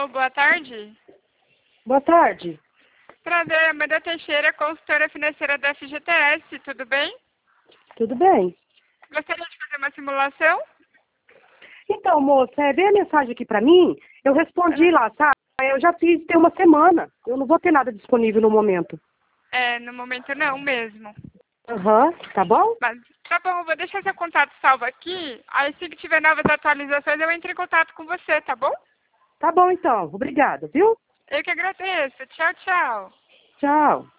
Alô, boa tarde. Boa tarde. Prazer, Amanda Teixeira, consultora financeira da FGTS, tudo bem? Tudo bem? Gostaria de fazer uma simulação? Então, moça, veio a mensagem aqui pra mim, eu respondi lá, sabe? Eu já fiz tem uma semana. Eu não vou ter nada disponível no momento. No momento não mesmo. Aham, tá bom? Mas tá bom, vou deixar seu contato salvo aqui. Aí se tiver novas atualizações eu entro em contato com você, tá bom? Tá bom então, obrigada, viu? Eu que agradeço. Tchau, tchau. Tchau.